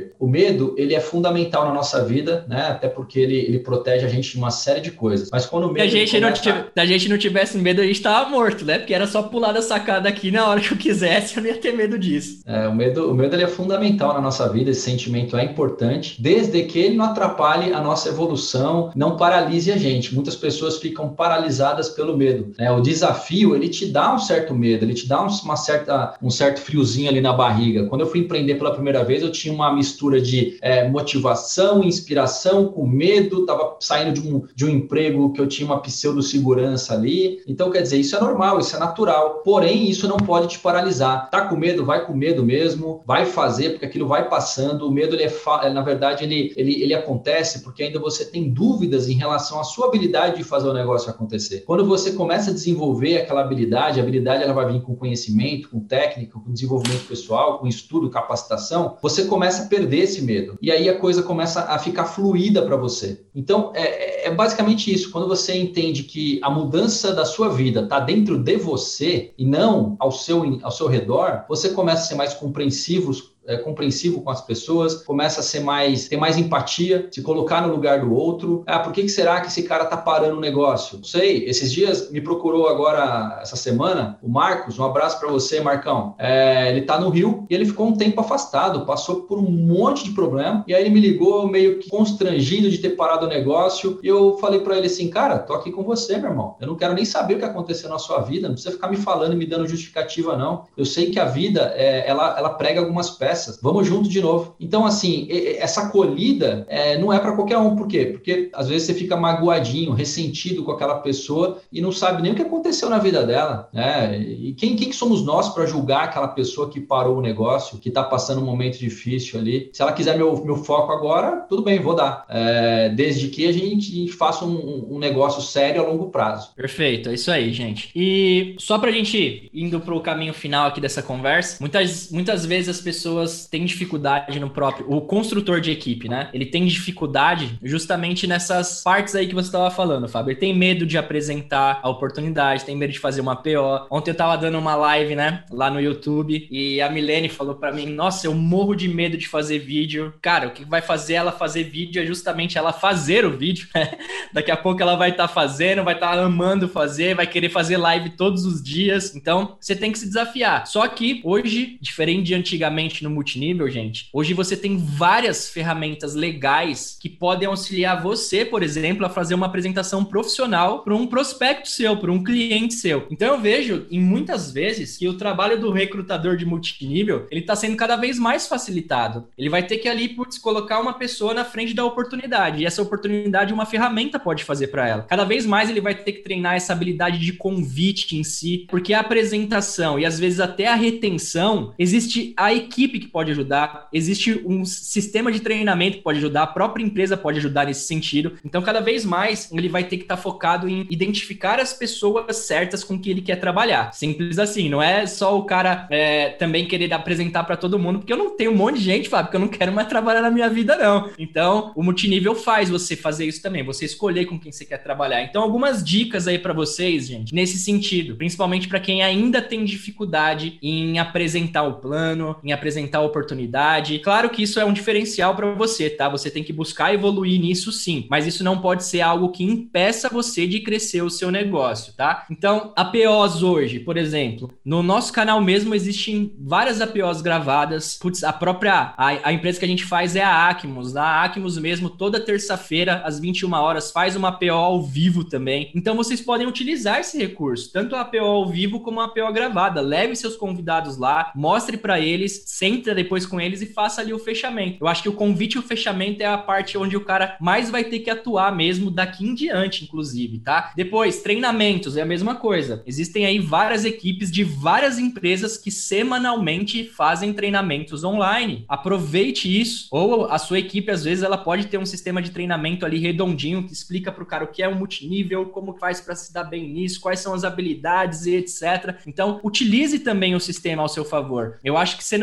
líder. O medo, ele é fundamental na nossa vida, né? Até porque ele, ele protege a gente de uma série de coisas. Mas quando o medo... Se a gente, começa... não tivesse, se a gente não tivesse medo, a gente tava morto, né? Porque era só pular da sacada aqui na hora que eu quisesse, eu não ia ter medo disso. É, o medo, o medo ele é fundamental na nossa vida, esse sentimento é importante, desde que ele não atrapalhe a nossa evolução, não paralise a gente. Muitas pessoas ficam paralisadas pelo medo, né? O desafio, ele te dá um certo medo, ele te dá uma certa, um certo friozinho ali na barriga. Quando eu fui empreender pela primeira vez, eu tinha uma mistura de é, motivação, inspiração, com medo, estava saindo de um, de um emprego que eu tinha uma pseudo-segurança ali. Então, quer dizer, isso é normal, isso é natural. Porém, isso não pode te paralisar. Tá com medo? Vai com medo mesmo, vai fazer, porque aquilo vai passando. O medo, ele é fa... na verdade, ele, ele, ele acontece porque ainda você tem dúvidas em relação à sua habilidade de fazer o negócio acontecer. Quando você começa a desenvolver aquela habilidade, a habilidade ela vai vir com conhecimento, com técnica, com desenvolvimento pessoal, com estudo, capacitação, você começa a perder esse medo. E aí a coisa começa a ficar fluida para você. Então, é, é basicamente isso. Quando você entende que a mudança da sua vida está dentro de você e não ao seu, ao seu redor, você começa a ser mais compreensivo, É, compreensivo com as pessoas, começa a ser mais, ter mais empatia, se colocar no lugar do outro. Ah, por que, que será que esse cara tá parando o negócio? Não sei, esses dias me procurou agora, essa semana, o Marcos, um abraço para você, Marcão. É, ele tá no Rio e ele ficou um tempo afastado, passou por um monte de problema, e aí ele me ligou meio que constrangido de ter parado o negócio, e eu falei para ele assim, cara, tô aqui com você, meu irmão, eu não quero nem saber o que aconteceu na sua vida, não precisa ficar me falando e me dando justificativa, não. Eu sei que a vida, é, ela, ela prega algumas peças, vamos junto de novo. Então, assim, essa acolhida é, não é para qualquer um. Por quê? Porque às vezes você fica magoadinho, ressentido com aquela pessoa e não sabe nem o que aconteceu na vida dela, né? E quem, quem somos nós para julgar aquela pessoa que parou o negócio, que está passando um momento difícil ali? Se ela quiser meu, meu foco agora, tudo bem, vou dar. É, desde que a gente faça um, um negócio sério a longo prazo. Perfeito, é isso aí, gente. E só para a gente ir indo para o caminho final aqui dessa conversa, muitas, muitas vezes as pessoas tem dificuldade no próprio... O construtor de equipe, né? Ele tem dificuldade justamente nessas partes aí que você estava falando, Fábio. Ele tem medo de apresentar a oportunidade, tem medo de fazer uma P O. Ontem eu tava dando uma live, né? Lá no YouTube e a Milene falou pra mim, nossa, eu morro de medo de fazer vídeo. Cara, o que vai fazer ela fazer vídeo é justamente ela fazer o vídeo. Daqui a pouco ela vai estar tá fazendo, vai estar tá amando fazer, vai querer fazer live todos os dias. Então, você tem que se desafiar. Só que hoje, diferente de antigamente no multinível, gente, hoje você tem várias ferramentas legais que podem auxiliar você, por exemplo, a fazer uma apresentação profissional para um prospecto seu, para um cliente seu. Então eu vejo, em muitas vezes, que o trabalho do recrutador de multinível, ele está sendo cada vez mais facilitado. Ele vai ter que ali, putz, colocar uma pessoa na frente da oportunidade, e essa oportunidade uma ferramenta pode fazer para ela. Cada vez mais ele vai ter que treinar essa habilidade de convite em si, porque a apresentação e às vezes até a retenção, existe a equipe que pode ajudar, existe um sistema de treinamento que pode ajudar, a própria empresa pode ajudar nesse sentido. Então, cada vez mais, ele vai ter que estar tá focado em identificar as pessoas certas com que ele quer trabalhar. Simples assim, não é só o cara é, também querer apresentar para todo mundo, porque eu não tenho um monte de gente, Fábio, que eu não quero mais trabalhar na minha vida, não. Então, o multinível faz você fazer isso também, você escolher com quem você quer trabalhar. Então, algumas dicas aí para vocês, gente, nesse sentido, principalmente para quem ainda tem dificuldade em apresentar o plano, em apresentar a oportunidade. Claro que isso é um diferencial para você, tá? Você tem que buscar evoluir nisso sim, mas isso não pode ser algo que impeça você de crescer o seu negócio, tá? Então, A P Os hoje, por exemplo, no nosso canal mesmo existem várias A P Os gravadas. Putz, a própria, a, a empresa que a gente faz é a Acmos. A Acmos mesmo, toda terça-feira, às vinte e uma horas, faz uma A P O ao vivo também. Então, vocês podem utilizar esse recurso, tanto a A P O ao vivo como a A P O gravada. Leve seus convidados lá, mostre para eles, senta depois com eles e faça ali o fechamento. Eu acho que o convite e o fechamento é a parte onde o cara mais vai ter que atuar mesmo daqui em diante, inclusive, tá? Depois, treinamentos, é a mesma coisa. Existem aí várias equipes de várias empresas que semanalmente fazem treinamentos online. Aproveite isso. Ou a sua equipe, às vezes, ela pode ter um sistema de treinamento ali redondinho que explica pro cara o que é um multinível, como faz para se dar bem nisso, quais são as habilidades e etcétera. Então, utilize também o sistema ao seu favor. Eu acho que você não precisa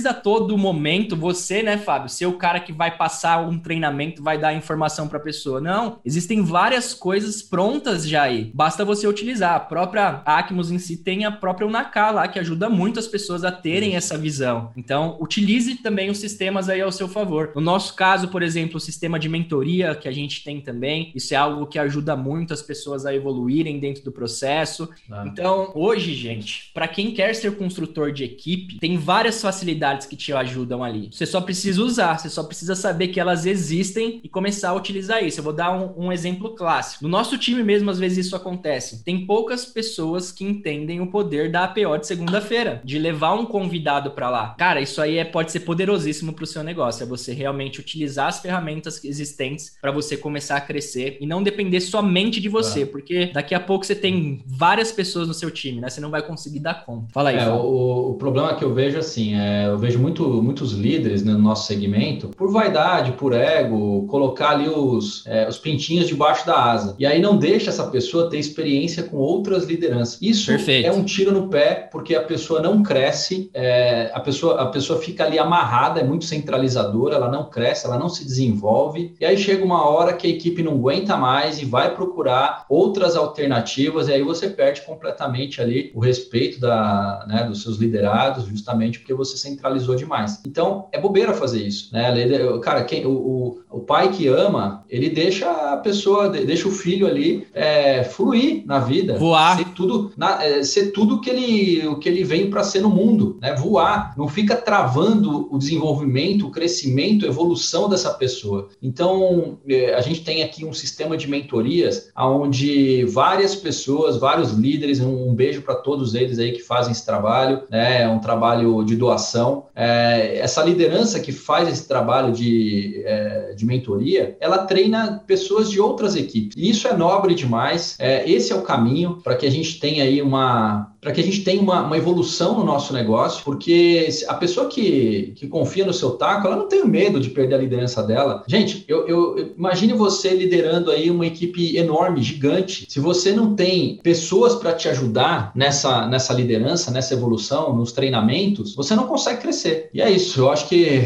precisa a todo momento você, né, Fábio, ser o cara que vai passar um treinamento, vai dar informação para a pessoa. Não, existem várias coisas prontas já aí. Basta você utilizar. A própria Acmos em si tem a própria Unaká lá, que ajuda muito as pessoas a terem essa visão. Então, utilize também os sistemas aí ao seu favor. No nosso caso, por exemplo, o sistema de mentoria que a gente tem também, isso é algo que ajuda muito as pessoas a evoluírem dentro do processo. Ah. Então, hoje, gente, para quem quer ser construtor de equipe, tem várias facilidades que te ajudam ali. Você só precisa usar, você só precisa saber que elas existem e começar a utilizar isso. Eu vou dar um, um exemplo clássico. No nosso time mesmo, às vezes isso acontece. Tem poucas pessoas que entendem o poder da A P O de segunda-feira, de levar um convidado para lá. Cara, isso aí é, pode ser poderosíssimo para o seu negócio. É você realmente utilizar as ferramentas existentes para você começar a crescer e não depender somente de você, ah. porque daqui a pouco você tem várias pessoas no seu time, né? Você não vai conseguir dar conta. Fala aí, é, o, o problema que eu vejo assim, é, eu vejo muito, muitos líderes, né, no nosso segmento, por vaidade, por ego, colocar ali os, é, os pintinhos debaixo da asa. E aí não deixa essa pessoa ter experiência com outras lideranças. Isso Perfeito. É um tiro no pé, porque a pessoa não cresce, é, a, pessoa, a pessoa fica ali amarrada, é muito centralizadora, ela não cresce, ela não se desenvolve. E aí chega uma hora que a equipe não aguenta mais e vai procurar outras alternativas, e aí você perde completamente ali o respeito da, né, dos seus liderados, justamente porque você centralizou demais. Então, é bobeira fazer isso, né? Cara, quem, o, o, o pai que ama, ele deixa a pessoa, deixa o filho ali é, fluir na vida. Voar. Ser tudo, na, é, ser tudo que ele, o que ele veio para ser no mundo, né? Voar. Não fica travando o desenvolvimento, o crescimento, a evolução dessa pessoa. Então, é, a gente tem aqui um sistema de mentorias onde várias pessoas, vários líderes, um, um beijo para todos eles aí que fazem esse trabalho, né? É um trabalho de doação. É, essa liderança que faz esse trabalho de, é, de mentoria, ela treina pessoas de outras equipes. E isso é nobre demais. É, esse é o caminho para que a gente tenha aí uma... para que a gente tenha uma, uma evolução no nosso negócio, porque a pessoa que, que confia no seu taco, ela não tem medo de perder a liderança dela. Gente, eu, eu, eu imagine você liderando aí uma equipe enorme, gigante. Se você não tem pessoas para te ajudar nessa, nessa liderança, nessa evolução, nos treinamentos, você não consegue crescer. E é isso, eu acho que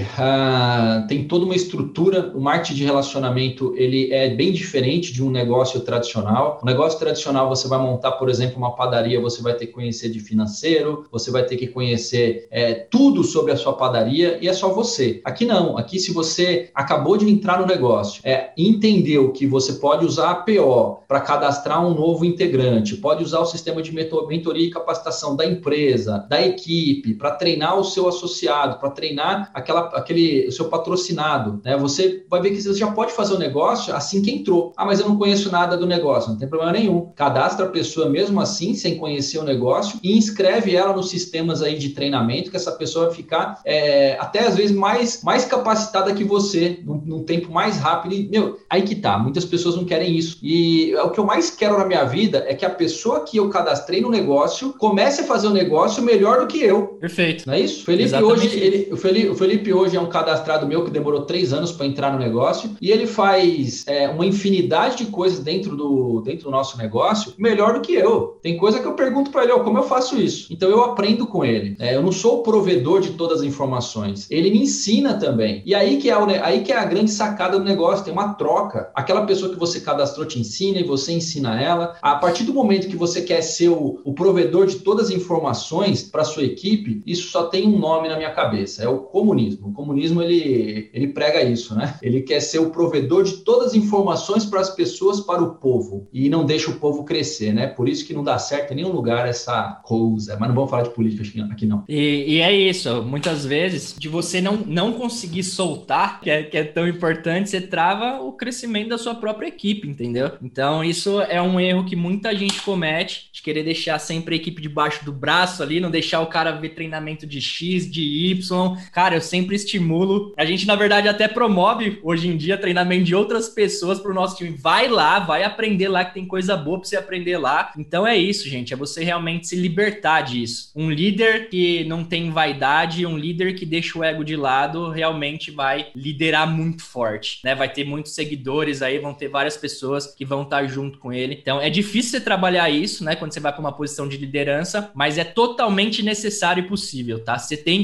uh, tem toda uma estrutura. O marketing de relacionamento, ele é bem diferente de um negócio tradicional. O negócio tradicional, você vai montar, por exemplo, uma padaria, você vai ter que conhecer de financeiro, você vai ter que conhecer é, tudo sobre a sua padaria e é só você. Aqui não, aqui se você acabou de entrar no negócio, é, entendeu que você pode usar a A P O para cadastrar um novo integrante, pode usar o sistema de mentoria e capacitação da empresa, da equipe, para treinar o seu associado, para treinar aquela, aquele, o seu patrocinado, né? Você vai ver que você já pode fazer o negócio assim que entrou. Ah, mas eu não conheço nada do negócio, não tem problema nenhum. Cadastra a pessoa mesmo assim, sem conhecer o negócio, e inscreve ela nos sistemas aí de treinamento, que essa pessoa vai ficar é, até às vezes mais, mais capacitada que você, num, num tempo mais rápido. E, meu, aí que tá, muitas pessoas não querem isso. E o que eu mais quero na minha vida é que a pessoa que eu cadastrei no negócio comece a fazer o negócio melhor do que eu. Perfeito. Não é isso? Felipe hoje, ele, o, Felipe, o Felipe hoje é um cadastrado meu que demorou três anos para entrar no negócio, e ele faz é, uma infinidade de coisas dentro do, dentro do nosso negócio melhor do que eu. Tem coisa que eu pergunto para ele, oh, como eu faço isso? Então eu aprendo com ele. É, eu não sou o provedor de todas as informações. Ele me ensina também. E aí que, é o, aí que é a grande sacada do negócio, tem uma troca. Aquela pessoa que você cadastrou te ensina e você ensina ela. A partir do momento que você quer ser o, o provedor de todas as informações para sua equipe, isso só tem um nome na minha cabeça, é o comunismo. O comunismo, ele, ele prega isso, né? Ele quer ser o provedor de todas as informações para as pessoas, para o povo, e não deixa o povo crescer, né? Por isso que não dá certo em nenhum lugar essa coisa, mas não vamos falar de política aqui não. E, e é isso, muitas vezes, de você não, não conseguir soltar, que é, que é tão importante, você trava o crescimento da sua própria equipe, entendeu? Então isso é um erro que muita gente comete, de querer deixar sempre a equipe debaixo do braço ali, não deixar o cara ver treinamento de X, de Y. Cara, eu sempre estimulo. A gente, na verdade, até promove hoje em dia treinamento de outras pessoas pro nosso time. Vai lá, vai aprender lá, que tem coisa boa pra você aprender lá. Então é isso, gente. É você realmente se libertar disso. Um líder que não tem vaidade, um líder que deixa o ego de lado, realmente vai liderar muito forte, né? Vai ter muitos seguidores aí, vão ter várias pessoas que vão estar junto com ele. Então é difícil você trabalhar isso, né? Quando você vai para uma posição de liderança, mas é totalmente necessário e possível, tá? Você tem que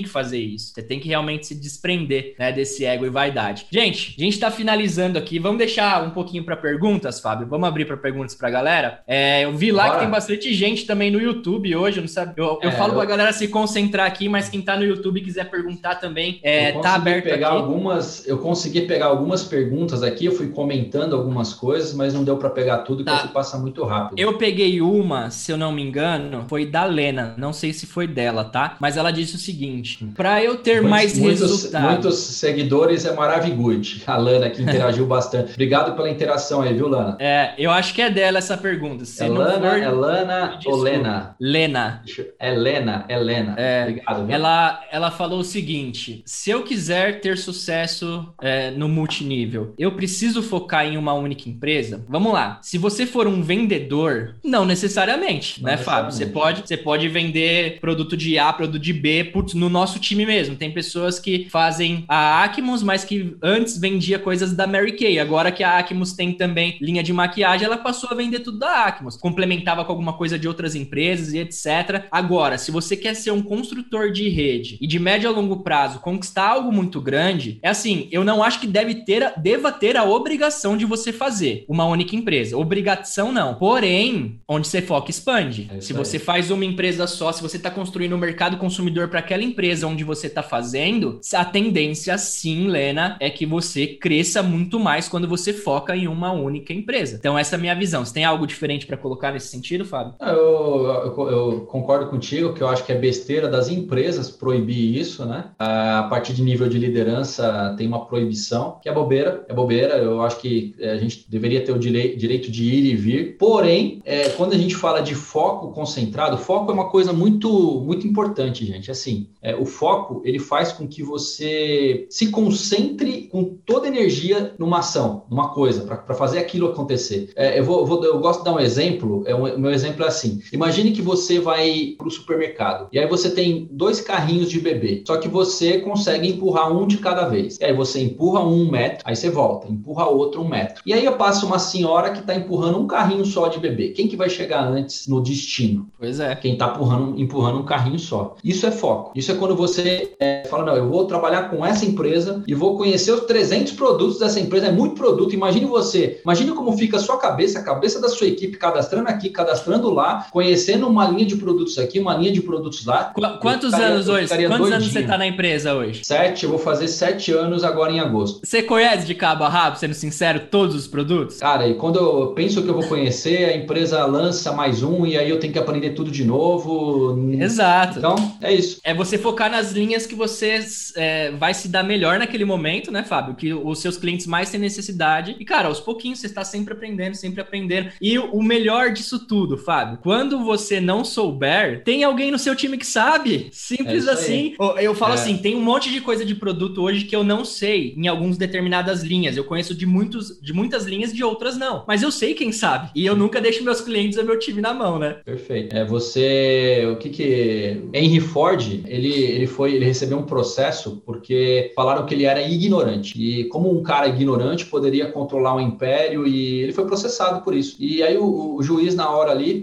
fazer isso. Você tem que realmente se desprender, né, desse ego e vaidade. Gente, a gente tá finalizando aqui. Vamos deixar um pouquinho para perguntas, Fábio? Vamos abrir para perguntas pra galera? É, eu vi lá Bora. que tem bastante gente também no YouTube hoje, eu não sabe. Eu, eu é, falo eu... pra galera se concentrar aqui, mas quem tá no YouTube e quiser perguntar também, é, tá aberto pegar aqui. Algumas, eu consegui pegar algumas perguntas aqui, eu fui comentando algumas coisas, mas não deu para pegar tudo, tá. que aqui passa muito rápido. Eu peguei uma, se eu não me engano, foi da Lena, não sei se foi dela, tá? Mas ela disse o seguinte, para eu ter muitos, mais muitos, resultados... Muitos seguidores é maravilhoso. A Lana que interagiu bastante. Obrigado pela interação aí, viu, Lana? É, eu acho que é dela essa pergunta. Se é não Lana, for, é Lana ou Lena? Lena. É Lena, é Lena. É, Obrigado, viu? Ela, ela falou o seguinte, se eu quiser ter sucesso é, no multinível, eu preciso focar em uma única empresa? Vamos lá. Se você for um vendedor, não necessariamente, não né, necessariamente. Fábio? Você pode, você pode vender produto de A, produto de B, putz, no nosso time mesmo. Tem pessoas que fazem a Acmos, mas que antes vendia coisas da Mary Kay. Agora que a Acmos tem também linha de maquiagem, ela passou a vender tudo da Acmos. Complementava com alguma coisa de outras empresas e etcétera. Agora, se você quer ser um construtor de rede e de médio a longo prazo conquistar algo muito grande, é assim, eu não acho que deve ter a, deva ter a obrigação de você fazer uma única empresa. Obrigação não. Porém, onde você foca, expande. É se você aí. faz uma empresa só, se você está construindo um mercado consumidor para aquela empresa onde você está fazendo, a tendência sim, Lena, é que você cresça muito mais quando você foca em uma única empresa. Então essa é a minha visão. Você tem algo diferente para colocar nesse sentido, Fábio? Eu, eu, eu concordo contigo, que eu acho que é besteira das empresas proibir isso, né? A partir de nível de liderança tem uma proibição, que é bobeira, é bobeira. Eu acho que a gente deveria ter o direito de ir e vir. Porém, é, quando a gente fala de foco concentrado, foco é uma coisa muito, muito importante, gente. Assim, é, o foco, ele faz com que você se concentre com toda a energia numa ação, numa coisa, para fazer aquilo acontecer. É, eu, vou, vou, eu gosto de dar um exemplo, é, um, o meu exemplo é assim, imagine que você vai para o supermercado, e aí você tem dois carrinhos de bebê, só que você consegue empurrar um de cada vez. E aí você empurra um, um metro, aí você volta, empurra outro um metro. E aí eu passo uma senhora que está empurrando um carrinho só de bebê. Quem que vai chegar antes no destino? Pois é. Quem está empurrando, empurrando um carrinho só. Isso é foco. Isso é quando você é, fala, não, eu vou trabalhar com essa empresa e vou conhecer os trezentos produtos dessa empresa. É muito produto. Imagine você, imagine como fica a sua cabeça, a cabeça da sua equipe, cadastrando aqui, cadastrando lá, conhecendo uma linha de produtos aqui, uma linha de produtos lá. Qu- quantos ficaria, anos hoje? Quantos doidinho. anos você está na empresa hoje? Sete, eu vou fazer sete anos agora em agosto. Você conhece de cabo a rabo, sendo sincero, todos os produtos? Cara, e quando eu penso que eu vou conhecer, a empresa lança mais um e aí eu tenho que aprender tudo de novo. Exato. Então, é isso. É você focar nas linhas que você é, vai se dar melhor naquele momento, né, Fábio? Que os seus clientes mais têm necessidade. E, cara, aos pouquinhos você está sempre aprendendo, sempre aprendendo. E o melhor disso tudo, Fábio, quando você não souber, tem alguém no seu time que sabe. Simples é assim. Aí. Eu falo é. assim, tem um monte de coisa de produto hoje que eu não sei em algumas determinadas linhas. Eu conheço de, muitos, de muitas linhas, de outras não. Mas eu sei quem sabe. E eu nunca deixo meus clientes ou meu time na mão, né? Perfeito. É, você... O que que... Henry Ford, ele, ele foi... Ele recebeu um processo porque falaram que ele era ignorante. E como um cara ignorante poderia controlar um império e ele foi processado por isso. E aí o, o juiz, na hora ali,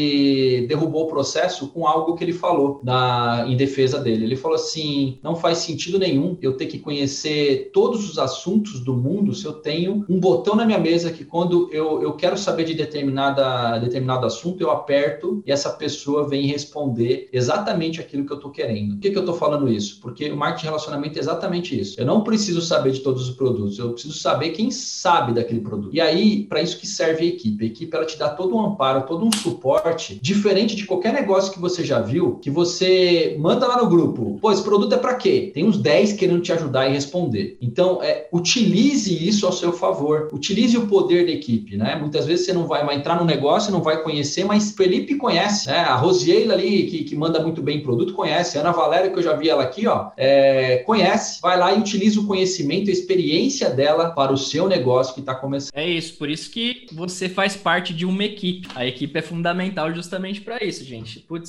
ele derrubou o processo com algo que ele falou na, em defesa dele. Ele falou assim, não faz sentido nenhum eu ter que conhecer todos os assuntos do mundo se eu tenho um botão na minha mesa que quando eu, eu quero saber de determinada, determinado assunto, eu aperto e essa pessoa vem responder exatamente aquilo que eu estou querendo. Por que, que eu estou falando isso? Porque o marketing de relacionamento é exatamente isso. Eu não preciso saber de todos os produtos, eu preciso saber quem sabe daquele produto. E aí, para isso que serve a equipe. A equipe, ela te dá todo um amparo, todo um suporte, diferente de qualquer negócio que você já viu, que você manda lá no grupo, pô, esse produto é para quê? Tem uns dez querendo te ajudar e responder. Então, é, utilize isso ao seu favor. Utilize o poder da equipe, né? Muitas vezes você não vai, vai entrar no negócio, não vai conhecer, mas Felipe conhece, né? A Rosieila ali, que, que manda muito bem produto, conhece. A Ana Valéria, que eu já vi ela aqui, ó, é, conhece. Vai lá e utiliza o conhecimento, a experiência dela para o seu negócio que está começando. É isso, por isso que você faz parte de uma equipe. A equipe é fundamental justamente para isso, gente. Putz,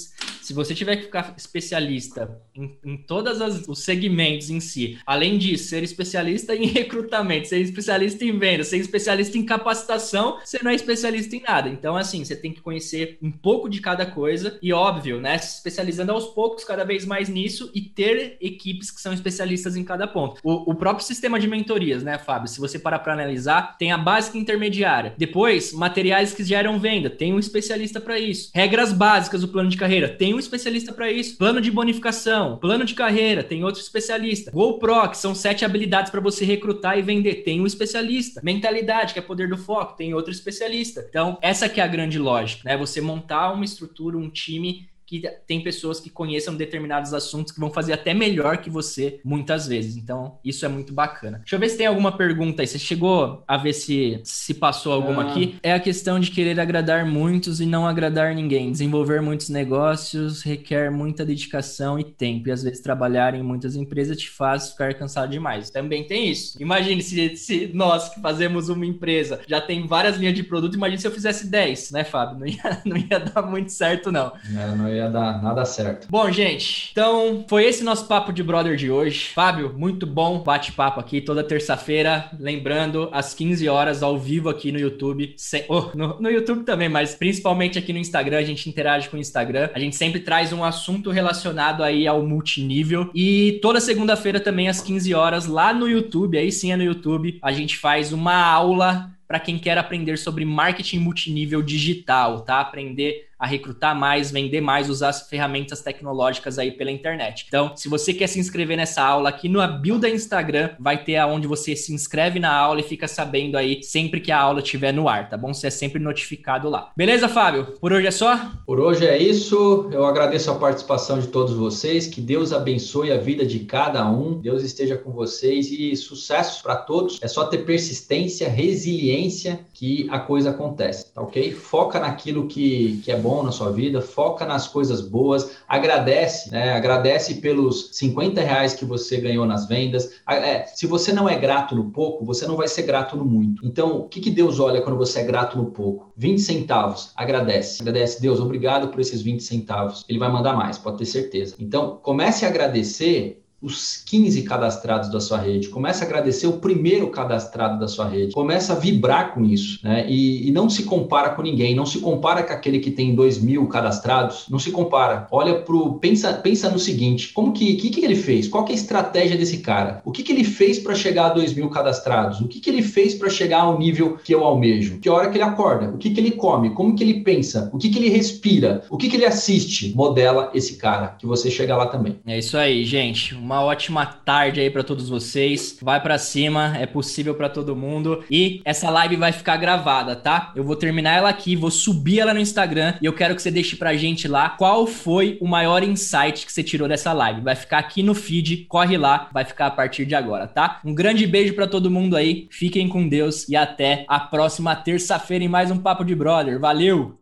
se você tiver que ficar especialista em, em todos os segmentos em si, além disso, ser especialista em recrutamento, ser especialista em venda, ser especialista em capacitação, você não é especialista em nada. Então, assim, você tem que conhecer um pouco de cada coisa e, óbvio, né, se especializando aos poucos, cada vez mais nisso e ter equipes que são especialistas em cada ponto. O, o próprio sistema de mentorias, né, Fábio? Se você parar para analisar, tem a básica e intermediária. Depois, materiais que geram venda, tem um especialista para isso. Regras básicas do plano de carreira, tem um especialista para isso. Plano de bonificação, plano de carreira, tem outro especialista. GoPro, que são sete habilidades para você recrutar e vender, tem um especialista. Mentalidade, que é poder do foco, tem outro especialista. Então, essa que é a grande lógica, né? Você montar uma estrutura, um time que tem pessoas que conheçam determinados assuntos que vão fazer até melhor que você muitas vezes. Então, isso é muito bacana. Deixa eu ver se tem alguma pergunta aí. Você chegou a ver se, se passou alguma ah. aqui? É a questão de querer agradar muitos e não agradar ninguém. Desenvolver muitos negócios requer muita dedicação e tempo. E às vezes trabalhar em muitas empresas te faz ficar cansado demais. Também tem isso. Imagine se, se nós que fazemos uma empresa já tem várias linhas de produto. Imagine se eu fizesse dez, né, Fábio? Não ia, não ia dar muito certo, não. Não, não ia ia dar nada certo. Bom, gente, então foi esse nosso papo de brother de hoje. Fábio, muito bom bate-papo aqui toda terça-feira, lembrando às quinze horas ao vivo aqui no YouTube, Se... oh, no, no YouTube também, mas principalmente aqui no Instagram, a gente interage com o Instagram, a gente sempre traz um assunto relacionado aí ao multinível e toda segunda-feira também às quinze horas lá no YouTube, aí sim é no YouTube, a gente faz uma aula para quem quer aprender sobre marketing multinível digital, tá? Aprender a recrutar mais, vender mais, usar as ferramentas tecnológicas aí pela internet. Então, se você quer se inscrever nessa aula, aqui no bio da Instagram, vai ter aonde você se inscreve na aula e fica sabendo aí sempre que a aula estiver no ar, tá bom? Você é sempre notificado lá. Beleza, Fábio? Por hoje é só? Por hoje é isso. Eu agradeço a participação de todos vocês. Que Deus abençoe a vida de cada um. Deus esteja com vocês e sucesso para todos. É só ter persistência, resiliência que a coisa acontece, tá ok? Foca naquilo que, que é bom na sua vida, foca nas coisas boas, agradece, né? Agradece pelos cinquenta reais que você ganhou nas vendas. É, se você não é grato no pouco, você não vai ser grato no muito. Então, o que, que Deus olha quando você é grato no pouco? vinte centavos, agradece. Agradece, Deus, obrigado por esses vinte centavos. Ele vai mandar mais, pode ter certeza. Então, comece a agradecer os quinze cadastrados da sua rede, começa a agradecer o primeiro cadastrado da sua rede, começa a vibrar com isso, né? E, e não se compara com ninguém, não se compara com aquele que tem dois mil cadastrados, não se compara. Olha pro, pensa, pensa no seguinte, como que, que, que ele fez? Qual que é a estratégia desse cara? O que, que ele fez para chegar a dois mil cadastrados? O que, que ele fez para chegar ao nível que eu almejo? Que hora que ele acorda? O que, que ele come? Como que ele pensa? O que, que ele respira? O que, que ele assiste? Modela esse cara, que você chega lá também. É isso aí, gente. Uma ótima tarde aí para todos vocês. Vai para cima, é possível para todo mundo. E essa live vai ficar gravada, tá? Eu vou terminar ela aqui, vou subir ela no Instagram e eu quero que você deixe pra gente lá qual foi o maior insight que você tirou dessa live. Vai ficar aqui no feed, corre lá, vai ficar a partir de agora, tá? Um grande beijo para todo mundo aí. Fiquem com Deus e até a próxima terça-feira em mais um Papo de Brother. Valeu!